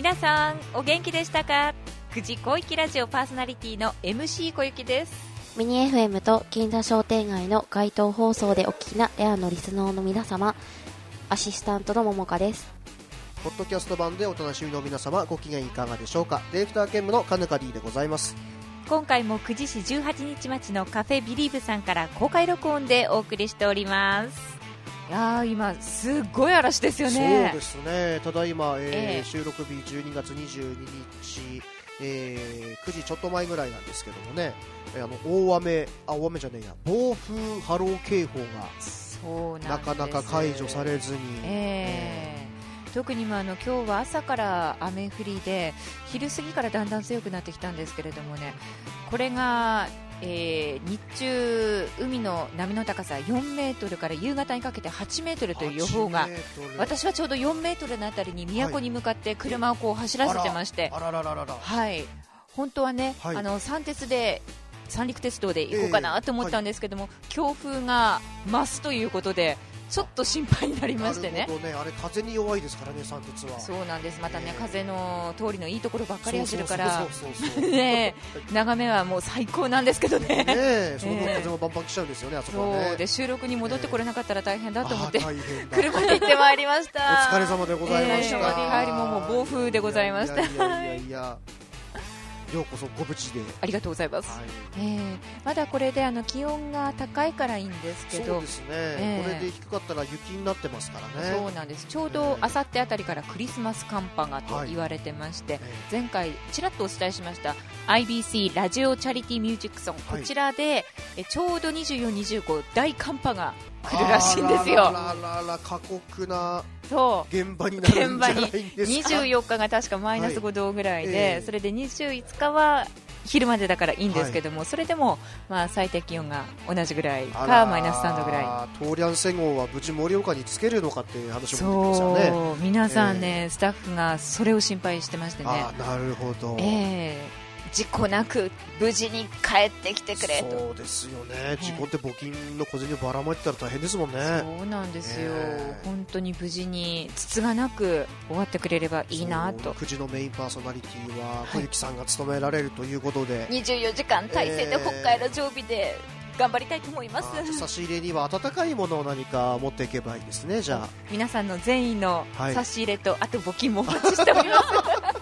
皆さんお元気でしたか。9時小雪ラジオパーソナリティの MC 小雪です。 ミニ FM と銀座商店街の街頭放送でお聞きなレアのリスナーの皆様、アシスタントの桃香です。 ポッドキャスト版でお楽しみの皆様、ご機嫌いかがでしょうか。ディレクター兼務のカヌカリーでございます。 今回も9時市18日町のカフェビリーブさんから公開録音でお送りしております。いやー、今すっごい嵐ですよね。 そうですね。ただいま、収録日12月22日、9時ちょっと前ぐらいなんですけどもね、大雨じゃねえや、暴風波浪警報がなかなか解除されずに、 特に今日は朝から雨降りで、昼過ぎからだんだん強くなってきたんですけれどもね、これが、日中海の波の高さ4メートルから夕方にかけて8メートルという予報が、私はちょうど4メートルのあたりに都に向かって車をこう走らせてまして、はい、本当はね、三陸鉄道で行こうかなと思ったんですけども、強風が増すということでちょっと心配になりましてね。 なるほどね、あれ風に弱いですからね、三鉄は。 そうなんです。またね、風の通りのいいところばっかり走るからね、眺めはもう最高なんですけどね。 その風もバンバン来ちゃうんですよね、あそこはね。 そうで、収録に戻ってこれなかったら大変だと思って、車で行ってまいりました。 お疲れ様でございました。 帰りももう暴風でございました。 ようこそご無事でありがとうございます。まだこれで気温が高いからいいんですけど、 そうですね、これで低かったら雪になってますからね。 そうなんです。ちょうどあさってあたりからクリスマス寒波がと言われてまして、前回ちらっとお伝えしました IBC ラジオチャリティミュージックソン、こちらでちょうど24、25大寒波が来るらしいんですよ。 過酷な現場になるんじゃないんですか。 24日が確かマイナス5度ぐらいで、それで25日は昼までだからいいんですけども、それでもまあ最低気温が同じぐらいかマイナス3度ぐらい。 トーリャンセ号は無事盛岡につけるのかっていう話も出てきますよね。 皆さんね、スタッフがそれを心配してましてね。 なるほど。 事故なく無事に帰ってきてくれと。 そうですよね、事故って募金の小銭をばらまいてたら大変ですもんね。 そうなんですよ、本当に無事につつがなく終わってくれればいいなと。 9時のメインパーソナリティは小雪さんが務められるということで、 24時間体制で北海道常備で頑張りたいと思います。 差し入れには温かいものを何か持っていけばいいですね。じゃあ皆さんの善意の差し入れと、あと募金もお待ちしております。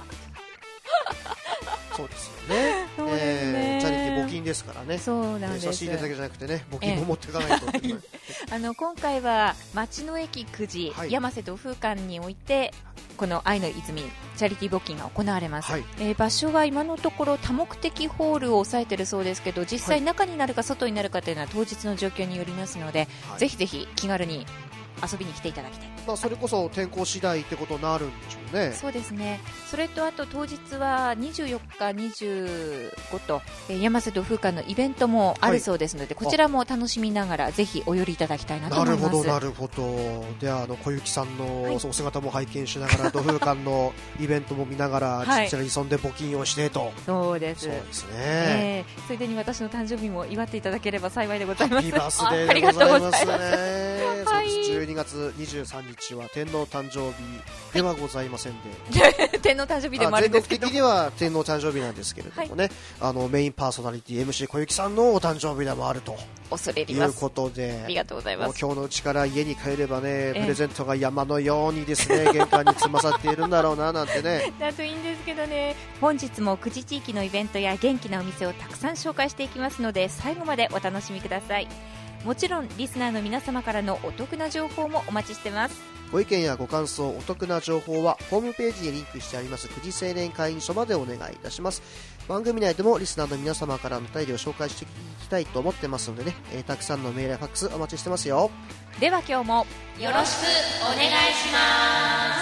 そうですよね。チャリティー募金ですからね。 そうなんです。 差し入れだけじゃなくてね、募金も持っていかないと。 今回は町の駅9時、山瀬土風館においてこの愛の泉チャリティー募金が行われます。場所は今のところ多目的ホールを抑えているそうですけど、実際中になるか外になるかというのは当日の状況によりますので、ぜひぜひ気軽に遊びに来ていただきたい。 それこそ天候次第ってことになるんでしょうね。 そうですね。それとあと当日は24日、25と山瀬土風館のイベントもあるそうですので、こちらも楽しみながらぜひお寄りいただきたいなと思います。 なるほど。では小雪さんのお姿も拝見しながら、土風館のイベントも見ながら、こちらにそんで募金をしてと。 そうです。 そうですね。 ついでに私の誕生日も祝っていただければ幸いでございます。 ハッピーバースデーでございますね。12月23日は天皇誕生日ではございませんで、 天皇誕生日でもあるんですけど、 全国的には天皇誕生日なんですけれどもね、メインパーソナリティ MC 小雪さんのお誕生日でもあるということで、 ありがとうございます。 今日のうちから家に帰ればね、プレゼントが山のようにですね、玄関に積まさっているんだろうななんてね。 だといいんですけどね。本日も9時地域のイベントや元気なお店をたくさん紹介していきますので、最後までお楽しみください。もちろんリスナーの皆様からのお得な情報もお待ちしてます。 ご意見やご感想、お得な情報はホームページにリンクしてあります9時青年会員所までお願いいたします。番組内でもリスナーの皆様からのお便りを紹介していきたいと思ってますのでね、たくさんのメールやファックスお待ちしてますよ。 では今日もよろしくお願いします。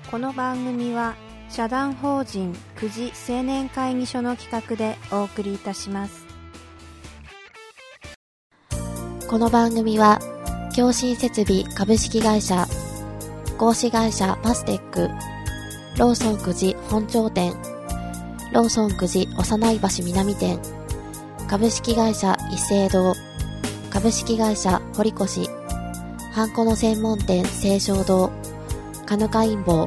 この番組は社団法人9時青年会議所の企画でお送りいたします。この番組は共振設備株式会社、合資会社パステック、ローソン9時本町店、ローソン9時幼い橋南店、株式会社一斉堂、株式会社堀越、ハンコの専門店清正堂、カヌカインボウ、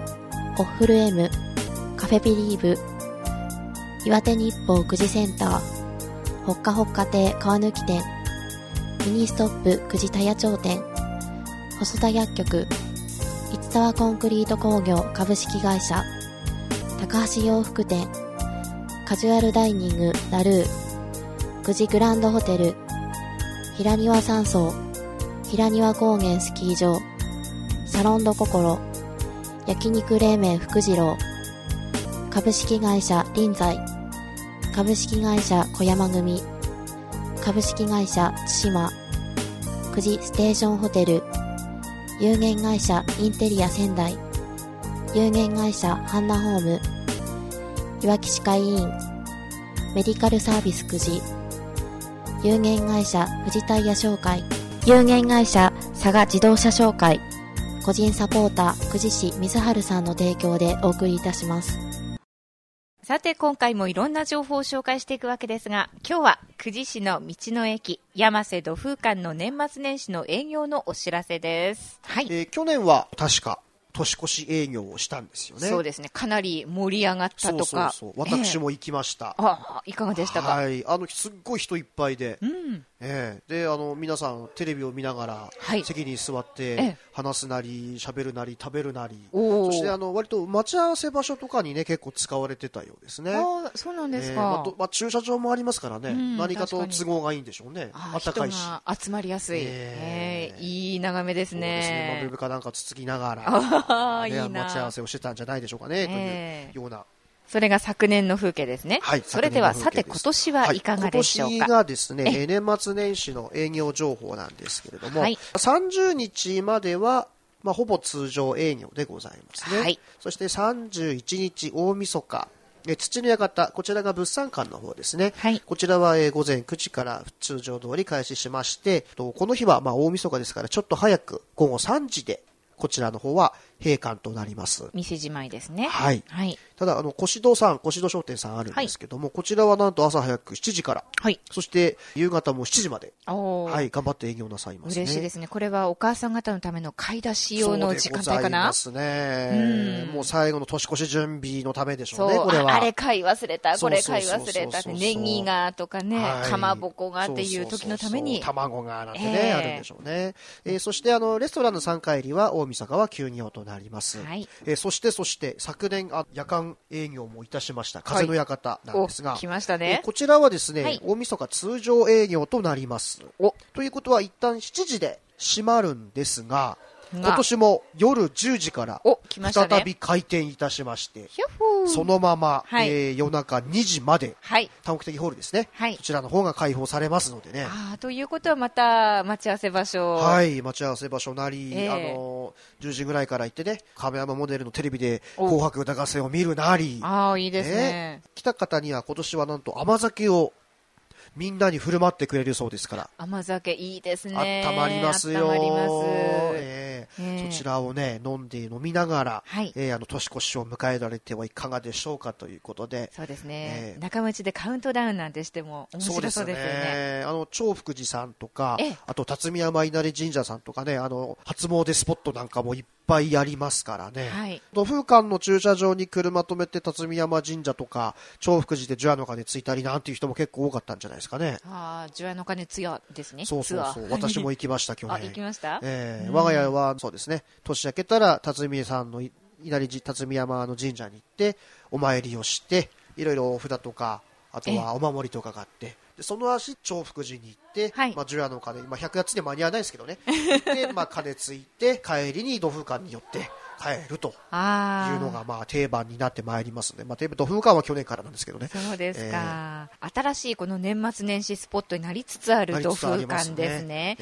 オッフル M、カフェビリーブ、岩手日報9時センター、ほっかほっか亭川抜店、ミニストップ9時田屋町店、細田薬局、市沢コンクリート工業株式会社、高橋洋服店、カジュアルダイニングラルー、久慈グランドホテル、平庭山荘、平庭高原スキー場、サロンドココロ、焼肉冷麺福次郎、株式会社臨済、株式会社小山組、株式会社対馬、久慈ステーションホテル、有限会社インテリア仙台、有限会社ハンナホーム、いわき歯科医院、メディカルサービス久慈、有限会社富士タイヤ商会、有限会社佐賀自動車商会、個人サポーター久慈市水春さんの提供でお送りいたします。 さて今回もいろんな情報を紹介していくわけですが、今日は久慈市の道の駅山瀬土風館の年末年始の営業のお知らせです。はい。 去年は確か年越し営業をしたんですよね。 そうですね。かなり盛り上がったとか。 そう私も行きました。 いかがでしたか。 はい。すっごい人いっぱいで。で、皆さんテレビを見ながら、席に座って話すなり、喋るなり、食べるなり。そして割と待ち合わせ場所とかにね、結構使われてたようですね。 そうなんですか。 駐車場もありますからね。何かと都合がいいんでしょうね。暖かいし。 人が集まりやすい。いい眺めですね。 そうですね。ウェブかなんかつつきながら。 いいな。 待ち合わせをしてたんじゃないでしょうかね、というような。 それが昨年の風景ですね。はい。それではさて今年はいかがでしょうか。 今年がですね、年末年始の営業情報なんですけれども、30日まではほぼ通常営業でございますね。そして31日大晦日。土の館、こちらが物産館の方ですね。こちらは午前9時から通常通り開始しまして、この日は大晦日ですからちょっと早く午後3時でこちらの方は閉館となります。 店じまいですね。 はい。ただ、越戸商店さんあるんですけども、こちらはなんと朝早く7時から、そして夕方も7時まで、頑張って営業なさいますね。 嬉しいですね。これはお母さん方のための買い出し用の時間帯かな。 そうでございますね。もう最後の年越し準備のためでしょうね、これは。 あれ買い忘れた、これ買い忘れた、ネギがとかね、かまぼこがっていう時のために。 卵がなんてね、あるんでしょうね。そしてレストランの3回入りは大晦日は休業となります。そして昨年夜間営業もいたしました風の館なんですが、 来ましたね。 こちらはですね、大晦日通常営業となります。ということは一旦7時で閉まるんですが、今年も夜10時から再び開店いたしまして、そのまま、夜中2時まで、多目的ホールですね、そちらの方が開放されますのでね。 ということはまた待ち合わせ場所、 待ち合わせ場所なり、10時ぐらいから行ってね、亀山モデルのテレビで紅白歌合戦を見るなり、 いいですね。 来た方には今年はなんと甘酒をみんなに振る舞ってくれるそうですから。 甘酒いいですね。 温まりますよ。そちらをね、飲みながら、年越しを迎えられてはいかがでしょうかということで。 そうですね。仲間内でカウントダウンなんてしても面白そうですよね。 長福寺さんとか、あと辰巳山稲荷神社さんとかね、初詣スポットなんかもいっぱいありますからね。土風館の駐車場に車止めて辰巳山神社とか、長福寺で除夜の鐘ついたりなんていう人も結構多かったんじゃないですかね。 除夜の鐘ツアーですね。 そう。私も行きました、去年。 行きました。 我が家はそうですね、年明けたら辰巳さんの辰巳山の神社に行って、お参りをして、いろいろお札とか、あとはお守りとかがあって、その足、長福寺に行って、除夜の鐘、100やつで間に合わないですけどね。で、鐘ついて、帰りに土風館に寄って、帰るというのが定番になってまいりますので、土風館は去年からなんですけどね。 そうですか。新しいこの年末年始スポットになりつつある土風館ですね。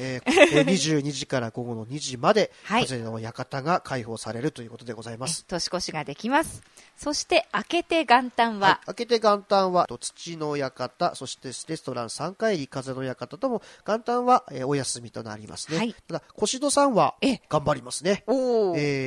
22時から午後の2時まで、風の館が開放されるということでございます。 年越しができます。そして明けて元旦は、 明けて元旦は土の館、そしてレストラン3回入り風の館とも元旦はお休みとなりますね。ただ越戸さんは頑張りますね。午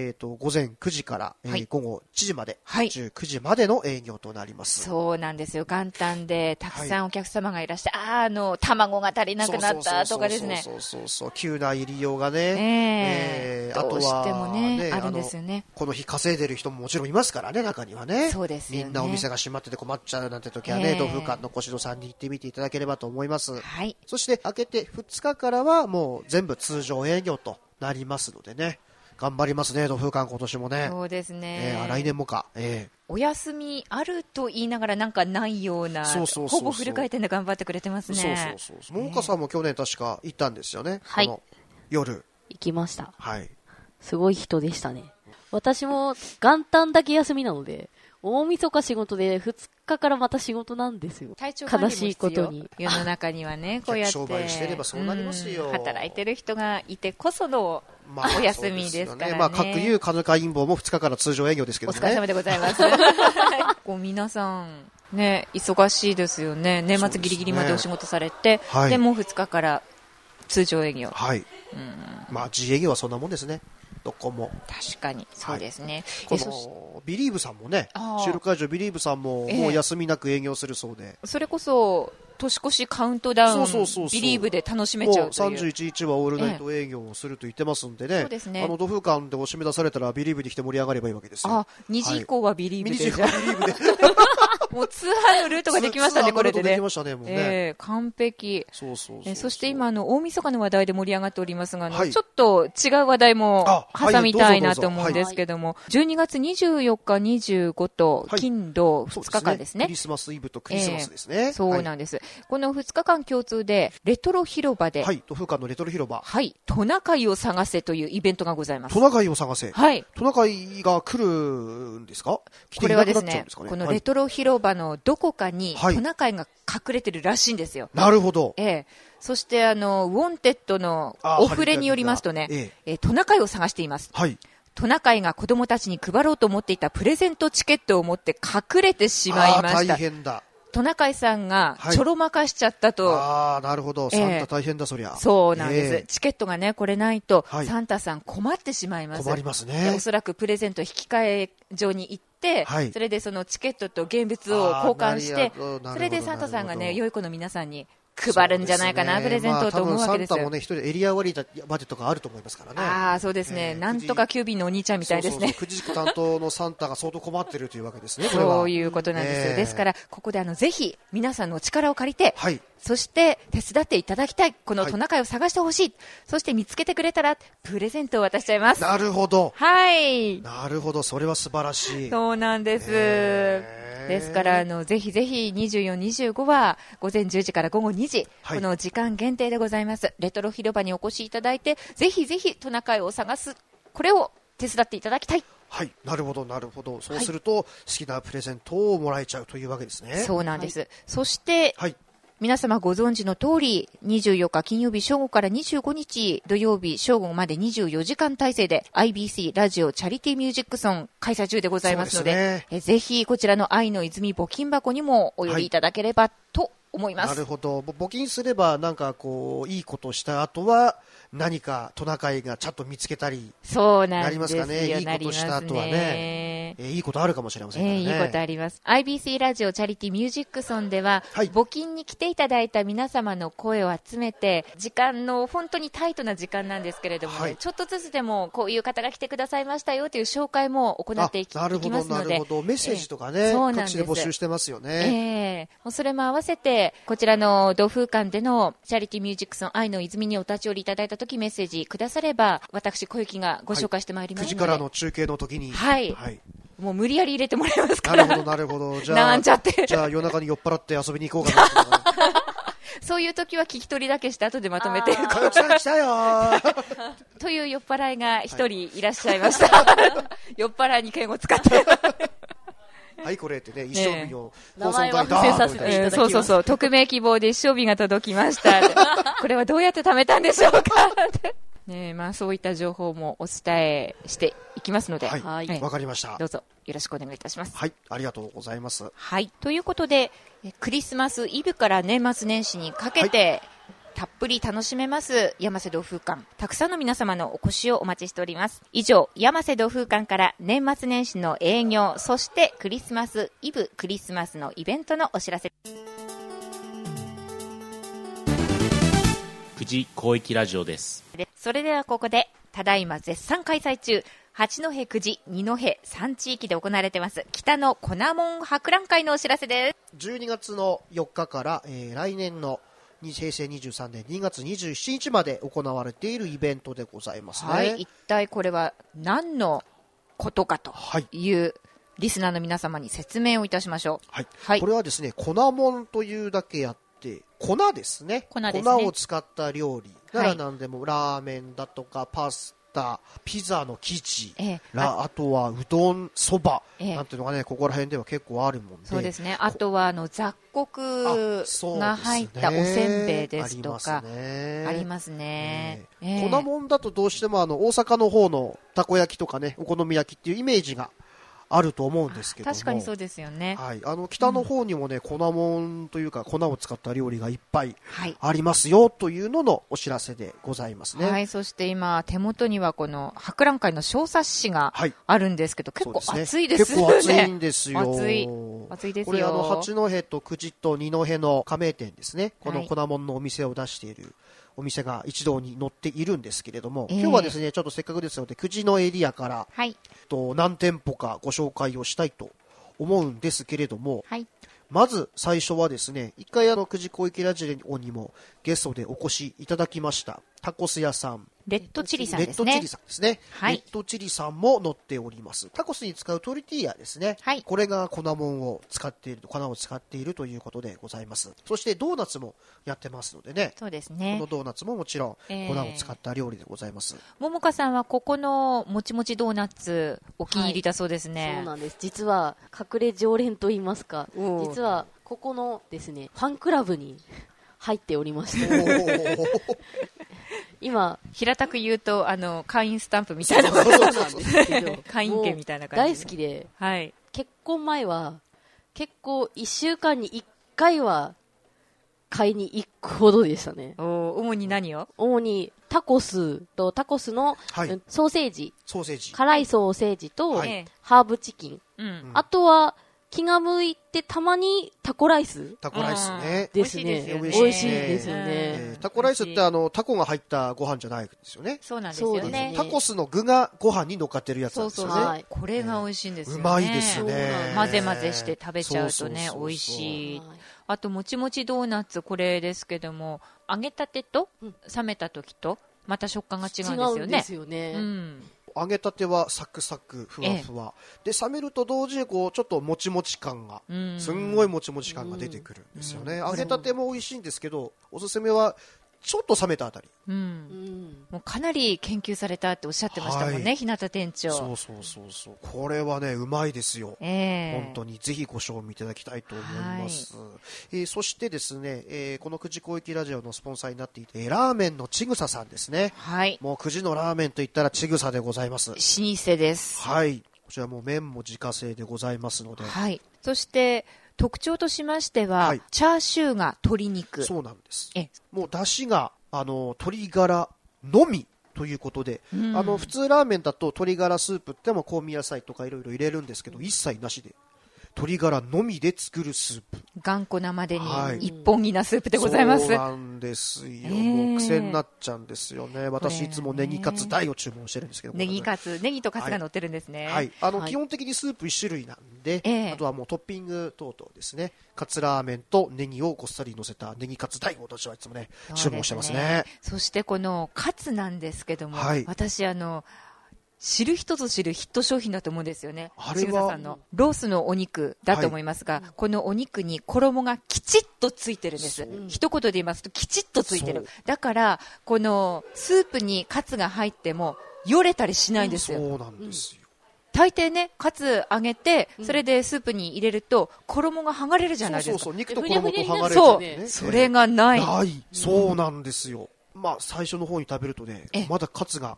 午前9時から、 はい、 午後1時まで、 はい、 19時までの営業となります。 そうなんですよ。元旦でたくさんお客様がいらして、はい、卵が足りなくなったとかですね。 そう急な入りようがね、 どうしてもね、あるんですよね。 この日稼いでる人ももちろんいますからね、中にはね。 そうですよね。 みんなお店が閉まってて困っちゃうなんて時はね、土風館の小城さんに行ってみていただければと思います。 はい。 そして明けて2日からはもう全部通常営業となりますのでね。頑張りますね、土風館今年もね。 そうですね。 来年もか。 お休みあると言いながらなんかないような、ほぼフル回転で頑張ってくれてますね。 そう。桃花さんも去年確か行ったんですよね。 はい。 この夜。 行きました。 はい。 すごい人でしたね。私も元旦だけ休みなので、大晦日仕事で2日からまた仕事なんですよ。 体調管理も必要。 悲しいことに。 世の中にはね、こうやって商売してればそうなりますよ。 働いてる人がいてこそのお休みですからね。 各有カヌカインボウも2日から通常営業ですけどね。 お疲れ様でございます。皆さんね、忙しいですよね。年末ギリギリまでお仕事されて、 はい、 でもう2日から通常営業。 はい。自営業はそんなもんですね。どこも確かにそうですね。 このビリーブさんもね、収録会場ビリーブさんももう休みなく営業するそうで、 それこそ年越しカウントダウンビリーブで楽しめちゃうという。 もう31日はオールナイト営業をすると言ってますんでね。 そうですね。 土風館でお締め出されたらビリーブに来て盛り上がればいいわけですよ。 2時以降はビリーブで、 2時以降はビリーブでもう通販のルートができましたね、これでね。 できましたね、もうね。 完璧。 そう。 そして今大晦日の話題で盛り上がっておりますが、ちょっと違う話題も挟みたいなと思うんですけども、12月24日、25と金土2日間ですね。 クリスマスイブとクリスマスですね。 そうなんです。この2日間共通でレトロ広場で、 土風館のレトロ広場、 トナカイを探せというイベントがございます。 トナカイを探せ。 はい。 トナカイが来るんですか？ これはですね、このレトロ広場のどこかにトナカイが隠れてるらしいんですよ。 なるほど。 そしてウォンテッドのお触れによりますとね、トナカイを探しています。 はい。 トナカイが子供たちに配ろうと思っていたプレゼントチケットを持って隠れてしまいました。 大変だ。 トナカイさんがちょろまかしちゃったと。 なるほど。サンタ大変だ、そりゃ。 そうなんです。チケットがね、これないと、サンタさん困ってしまいます。 困りますね。 おそらくプレゼント引き換え所に行って、それでそのチケットと現物を交換して、それでサンタさんがね、良い子の皆さんに配るんじゃないかな、プレゼントと思うわけですよ。 サンタもね、一人エリア割バジェットがあると思いますからね。 そうですね。なんとか急便のお兄ちゃんみたいですね。 9時担当のサンタが相当困ってるというわけですね。 そういうことなんですよ。ですから、ここでぜひ皆さんの力を借りて、そして手伝っていただきたい。このトナカイを探してほしい。そして見つけてくれたら、プレゼントを渡しちゃいます。 なるほど。 はい。 なるほど。それは素晴らしい。 そうなんです。ですから、ぜひぜひ24、25は午前10時から午後2時、この時間限定でございます。レトロ広場にお越しいただいて、ぜひぜひトナカイを探す。これを手伝っていただきたい。 はい。なるほど、なるほど。そうすると、好きなプレゼントをもらえちゃうというわけですね。 そうなんです。そして、皆様ご存知の通り、24日金曜日正午から25日土曜日正午まで24時間体制で IBC ラジオチャリティミュージックソン開催中でございますので、ぜひこちらの愛の泉募金箱にもお寄りいただければと思います。 なるほど。募金すればなんかこういいことした後は何かトナカイがちゃんと見つけたりなりますかね。いいことした後はね、いいことあるかもしれませんからね。 いいことあります。IBC ラジオチャリティミュージックソンでは、募金に来ていただいた皆様の声を集めて、時間の本当にタイトな時間なんですけれどもね、ちょっとずつでもこういう方が来てくださいましたよという紹介も行っていきますので。 なるほど。メッセージとかね、各地で募集してますよね。 もうそれも合わせて、こちらの土風館でのチャリティミュージックソン愛の泉にお立ち寄りいただいたときメッセージくだされば、私小雪がご紹介してまいりますので、 9時からの中継の時に、 もう無理やり入れてもらいますから。 なるほど、なるほど。 じゃあ夜中に酔っ払って遊びに行こうかな。 そういう時は聞き取りだけして後でまとめて。 かよちゃん来たよという酔っ払いが一人いらっしゃいました。酔っ払いに敬語使って。 これってね、一生日を名前は伏せさせていただきます。 そう。匿名希望で一生日が届きました。これはどうやって貯めたんでしょうかね、そういった情報もお伝えしていきますので、 わかりました。 どうぞよろしくお願いいたします。 はい、ありがとうございます。 ということで、クリスマスイブから年末年始にかけて、 たっぷり楽しめます山瀬同風館、たくさんの皆様のお越しをお待ちしております。以上、山瀬同風館から年末年始の営業、そしてクリスマスイブ、クリスマスのイベントのお知らせ。 久慈広域ラジオです。 それではここで、ただいま絶賛開催中、八戸、久慈、二戸3地域で行われています北の粉もん博覧会のお知らせです。 12月の4日から、来年の平成23年2月27日まで行われているイベントでございますね。 はい、一体これは何のことかという、リスナーの皆様に説明をいたしましょう。 はいはい、これはですね、粉もんというだけあって粉ですね。粉を使った料理なら何でも、ラーメンだとかパスタ、ピザの生地、あとはうどん、そば、なんていうのがね、ここら辺では結構あるもんで。 そうですね。あとは雑穀が入ったおせんべいですとか、ありますね。 粉もんだとどうしても大阪の方のたこ焼きとかね、お好み焼きっていうイメージがあると思うんですけども、 確かにそうですよね。 はい、北の方にもね、粉もんというか粉を使った料理がいっぱいありますよというののお知らせでございますね。 はい、そして今手元にはこの博覧会の小冊子があるんですけど、結構熱いですね。 結構熱いんですよ。 熱いですよ。 これ八戸と久慈と二戸の加盟店ですね。この粉もんのお店を出しているお店が一堂に載っているんですけれども、今日はですね、ちょっとせっかくですので久慈のエリアから、何店舗かご紹介をしたいと思うんですけれども、まず最初はですね、一回久慈広域ラジオにもゲストでお越しいただきましたタコス屋さん、 レッドチリさんですね。 レッドチリさんですね。レッドチリさんも載っております。タコスに使うトルティーヤですね。これが粉もんを使っている、粉を使っているということでございます。そしてドーナツもやってますのでね。 そうですね。 このドーナツももちろん粉を使った料理でございます。 ももかさんはここのもちもちドーナツお気に入りだそうですね。 そうなんです。実は隠れ常連と言いますか、実はここのですね、ファンクラブに入っておりまして今平たく言うと会員スタンプみたいなそうなんですけど会員券みたいな感じ大好きで、結婚前は結構1週間に1回は買いに行くほどでしたね。 主に何を？ 主にタコスとタコスの、ソーセージ、辛いソーセージと、ハーブチキン、あとは気が向いてたまにタコライスね。ですね。美味しいですよね。 タコライスってタコが入ったご飯じゃないですよね。 そうなんですよね。 タコスの具がご飯に乗っかってるやつなんですよね。 これが美味しいんですよね。 うまいですね。 混ぜ混ぜして食べちゃうとね、美味しい。あともちもちドーナツ、これですけども、揚げたてと冷めた時とまた食感が違うんですよね。 違うんですよね。 揚げたてはサクサクふわふわ、で冷めると同時にこうちょっともちもち感が、すんごいもちもち感が出てくるんですよね。揚げたても美味しいんですけど、おすすめはちょっと冷めたあたり、 もうかなり研究されたっておっしゃってましたもんね、日向店長。 そうこれはねうまいですよ、本当にぜひご賞味いただきたいと思います。そしてですね、この久慈広域ラジオのスポンサーになっていて、ラーメンのちぐささんですね。もう久慈のラーメンといったらちぐさでございます。老舗です。 こちらも麺も自家製でございますので、 そして特徴としましては、チャーシューが鶏肉。 そうなんです。もう出汁が鶏ガラのみということで、普通ラーメンだと鶏ガラスープっても香味野菜とかいろいろ入れるんですけど、一切なしで鶏ガラのみで作るスープ、 頑固なまでに一本気なスープでございます。 そうなんですよ、もう癖になっちゃうんですよね。私いつもネギカツ大を注文してるんですけど、 ネギカツ、ネギとカツが乗ってるんですね。 基本的にスープ1種類なんで、あとはもうトッピング等々ですね、カツラーメンとネギをこっさり乗せたネギカツ大を私はいつもね注文してますね。 そしてこのカツなんですけども、私知る人ぞ知るヒット商品だと思うんですよね。ちぐささんのロースのお肉だと思いますが、このお肉に衣がきちっとついてるんです。一言で言いますときちっとついてる。だからこのスープにカツが入ってもよれたりしないんですよ。 そうなんですよ。 大抵ね、カツ揚げてそれでスープに入れると衣が剥がれるじゃないですか。 肉と衣と剥がれちゃうね。 それがない。 そうなんですよ。最初の方に食べるとね、まだカツが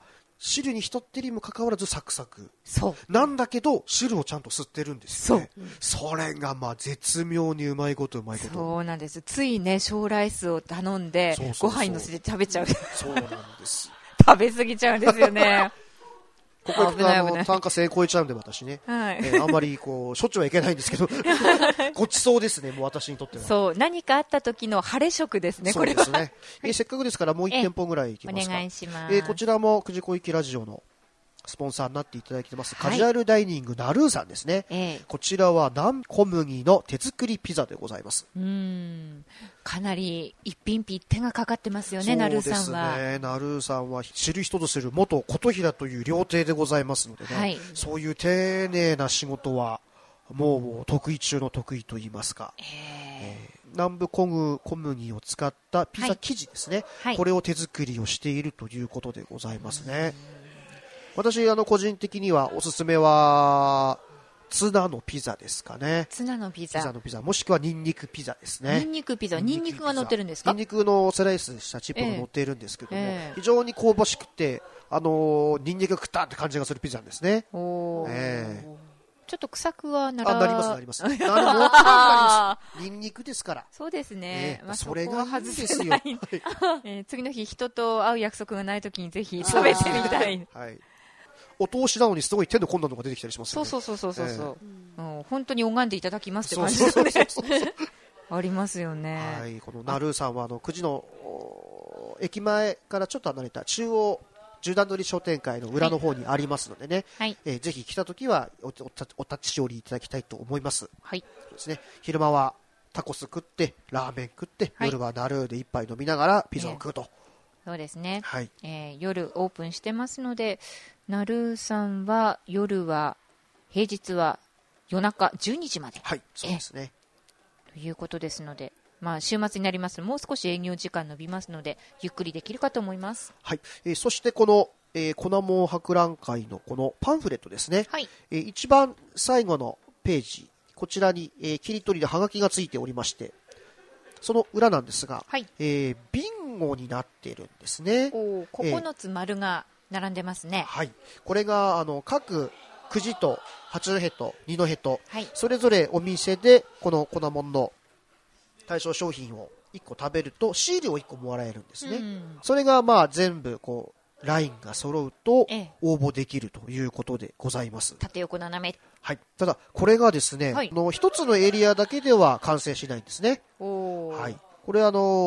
汁に浸ってるにもかかわらずサクサク。 そう。 なんだけど、汁をちゃんと吸ってるんですよね。そう。それがまあ絶妙にうまいこと。 そうなんです。ついね、小ライスを頼んで、ご飯に乗せて食べちゃう。 そうなんです。 食べ過ぎちゃうんですよね。 ここ行くと単価1000円超えちゃうんで私ね、はい、あんまりこうしょっちゅうはいけないんですけどごちそうですね、もう私にとっては。 そう、何かあった時の晴れ食ですね、これは。そうですね。せっかくですからもう1店舗ぐらい行きますか。 お願いします。 こちらも藤子行きラジオのスポンサーになっていただいてます、カジュアルダイニングナルーさんですね。こちらは南小麦の手作りピザでございます。 かなり一品一手がかかってますよね、ナルーさんは。 そうですね、ナルーさんは知る人ぞ知る元琴平という料亭でございますのでね、そういう丁寧な仕事はもう得意中の得意といいますか、南部小麦を使ったピザ生地ですね、これを手作りをしているということでございますね。私個人的にはおすすめはツナのピザですかね。 ツナのピザもしくはニンニクピザですね。 ニンニクが乗ってるんですか？ ニンニクのスライスしたチップが乗っているんですけども、非常に香ばしくてニンニクが食ったって感じがするピザなんですね。ちょっと臭くはなります。もちろんなります。ニンニクですから。 そうですね。 それが外ですよ。 次の日人と会う約束がないときにぜひ食べてみたい。 お通しなのにすごい手の込んだのが出てきたりしますよね。 そう。本当に拝んでいただきますって感じですね。ありますよね。 このナルーさんは9時の駅前からちょっと離れた中央縦断通り商店会の裏の方にありますのでね、ぜひ来たときはお立ち寄りいただきたいと思います。そうですね。昼間はタコス食ってラーメン食って、夜はナルーで一杯飲みながらピザを食うと。 そうですね。夜オープンしてますので、ナルーさんは夜は平日は夜中12時まで。 そうですね。 ということですので。週末になりますともう少し営業時間伸びますのでゆっくりできるかと思います。 そしてこの、粉もん博覧会のこのパンフレットですね、一番最後のページ、こちらに、切り取りでハガキがついておりまして、その裏なんですが、ビンゴになっているんですね。 9つ丸が並んでますね。 これが各久慈と八戸と二戸と、それぞれお店でこの粉もんの対象商品を1個食べるとシールを1個もらえるんですね。それが全部ラインが揃うと応募できるということでございます。 縦横斜め。 ただこれがですね、一つのエリアだけでは完成しないんですね。これ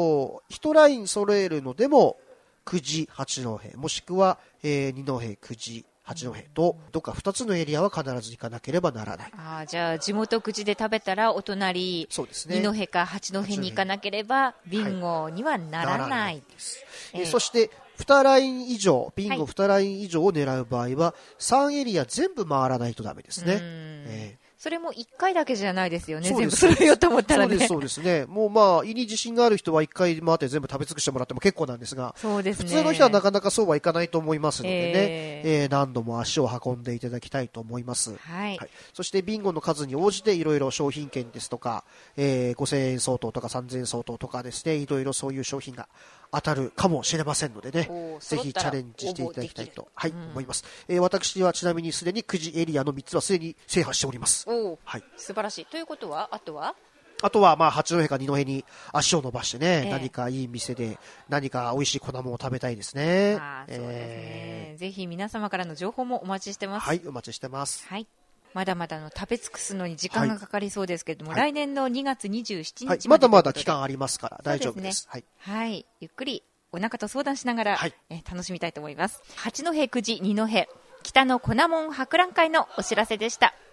1ライン揃えるのでも久慈八戸もしくは、二戸久慈八戸とどっか2つのエリアは必ず行かなければならない。 じゃあ地元久慈で食べたらお隣、二戸か八戸に行かなければビンゴにはならない。 そして2ライン以上、ビンゴ2ライン以上を狙う場合は3エリア全部回らないとダメですね。 それも1回だけじゃないですよね。全部揃えようと思ったらね。 そうですね。もう胃に自信がある人は1回回って全部食べ尽くしてもらっても結構なんですが、 そうですね、 普通の人はなかなかそうはいかないと思いますのでね、何度も足を運んでいただきたいと思います。そしてビンゴの数に応じていろいろ商品券ですとか、5000円相当とか3000円相当とかですね、いろいろそういう商品が当たるかもしれませんのでね、ぜひチャレンジしていただきたいと、思います。私はちなみにすでに久慈エリアの3つはすでに制覇しております。 素晴らしい。ということはあとは八戸か二戸に足を伸ばしてね、何かいい店で何か美味しい粉もんを食べたいですね。 そうですね。ぜひ皆様からの情報もお待ちしてます。 お待ちしてます。 まだまだ食べ尽くすのに時間がかかりそうですけれども、来年の2月27日まで、 まだまだ期間ありますから大丈夫です。 ゆっくりお腹と相談しながら、楽しみたいと思います。八戸久慈二戸北の粉もん博覧会のお知らせでした。